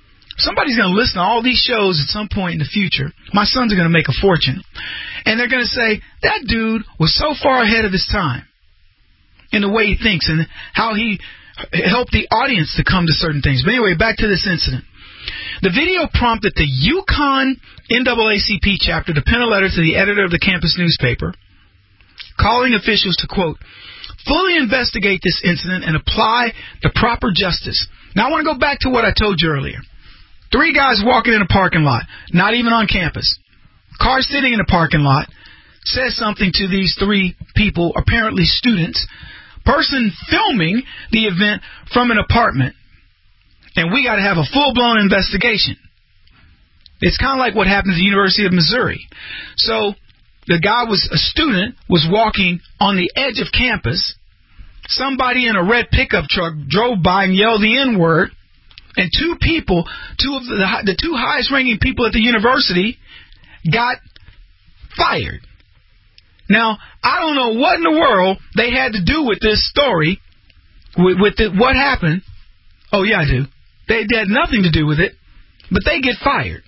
somebody's going to listen to all these shows at some point in the future. My sons are going to make a fortune. And they're going to say, that dude was so far ahead of his time in the way he thinks and how he helped the audience to come to certain things. But anyway, back to this incident. The video prompted the Yukon N double A C P chapter to pen a letter to the editor of the campus newspaper, calling officials to, quote, fully investigate this incident and apply the proper justice. Now, I want to go back to what I told you earlier. Three guys walking in a parking lot, not even on campus. Car sitting in a parking lot, says something to these three people, apparently students. Person filming the event from an apartment. And we got to have a full-blown investigation. It's kind of like what happened at the University of Missouri. So the guy was a student, was walking on the edge of campus. Somebody in a red pickup truck drove by and yelled the N-word. And two people, two of the, the two highest-ranking people at the university got fired. Now, I don't know what in the world they had to do with this story, with, with the, what happened. Oh, yeah, I do. They, they had nothing to do with it, but they get fired.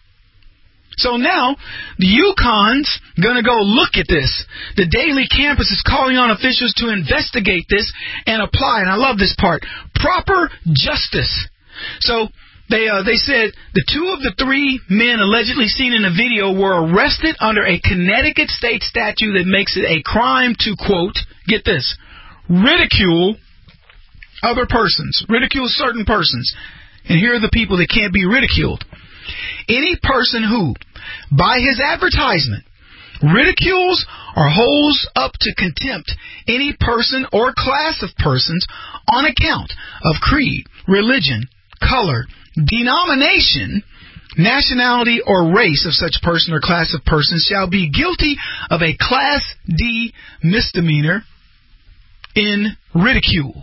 So now, the Yukon's going to go look at this. The Daily Campus is calling on officials to investigate this and apply, and I love this part, proper justice. So they uh, they said the two of the three men allegedly seen in the video were arrested under a Connecticut state statute that makes it a crime to, quote, get this, ridicule other persons, ridicule certain persons. And here are the people that can't be ridiculed. Any person who, by his advertisement, ridicules or holds up to contempt any person or class of persons on account of creed, religion, color, denomination, nationality, or race of such person or class of persons shall be guilty of a Class D misdemeanor in ridicule.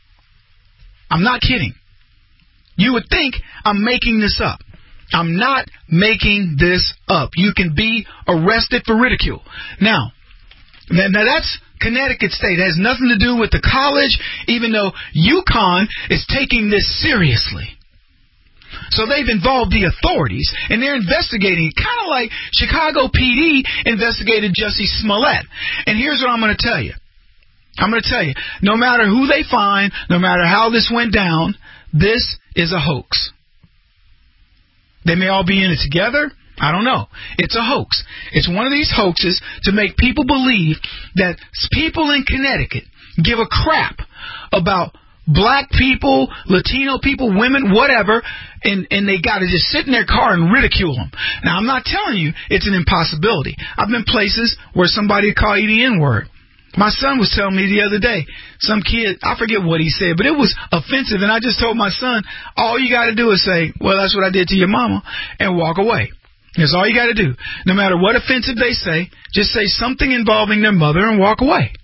I'm not kidding. You would think I'm making this up. I'm not making this up. You can be arrested for ridicule. Now, now that's Connecticut State. It has nothing to do with the college, even though Yukon is taking this seriously. So they've involved the authorities, and they're investigating, kind of like Chicago P D investigated Jussie Smollett. And here's what I'm going to tell you. I'm going to tell you, no matter who they find, no matter how this went down, this is a hoax. They may all be in it together. I don't know. It's a hoax. It's one of these hoaxes to make people believe that people in Connecticut give a crap about black people, Latino people, women, whatever, and, and they got to just sit in their car and ridicule them. Now, I'm not telling you it's an impossibility. I've been places where somebody would call you the N-word. My son was telling me the other day, some kid, I forget what he said, but it was offensive, and I just told my son, all you got to do is say, well, that's what I did to your mama, and walk away. That's all you got to do. No matter what offensive they say, just say something involving their mother and walk away.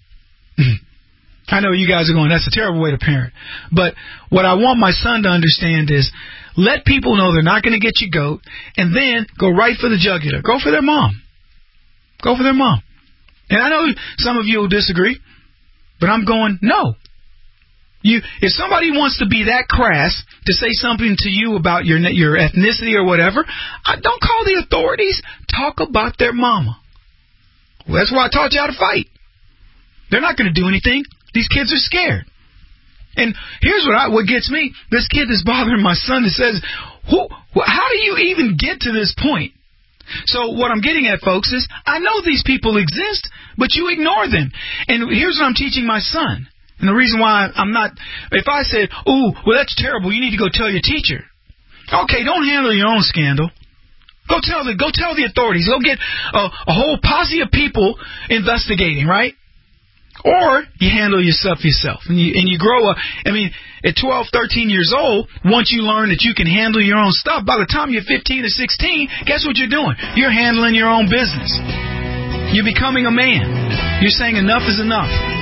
I know you guys are going, that's a terrible way to parent. But what I want my son to understand is let people know they're not going to get you goat, and then go right for the jugular. Go for their mom. Go for their mom. And I know some of you will disagree, but I'm going, no. You, if somebody wants to be that crass to say something to you about your your ethnicity or whatever, I don't call the authorities. Talk about their mama. Well, that's why I taught you how to fight. They're not going to do anything. These kids are scared. And here's what I, what gets me. This kid is bothering my son that says, Who, how do you even get to this point? So what I'm getting at, folks, is I know these people exist, but you ignore them. And here's what I'm teaching my son. And the reason why I'm not, if I said, ooh, well, that's terrible, you need to go tell your teacher. Okay, don't handle your own scandal. Go tell the, go tell the authorities. Go get a, a whole posse of people investigating, right? Or you handle yourself yourself. And you, and you grow up. I mean, at twelve, thirteen years old, once you learn that you can handle your own stuff, by the time you're fifteen or sixteen, guess what you're doing? You're handling your own business. You're becoming a man. You're saying enough is enough.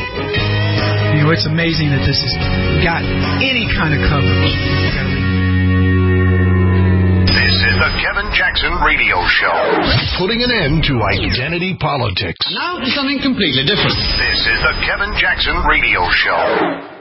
You know, it's amazing that this has got any kind of coverage.
This is the Kevin Jackson Radio Show. Putting an end to identity politics.
Now to something completely different.
This is the Kevin Jackson Radio Show.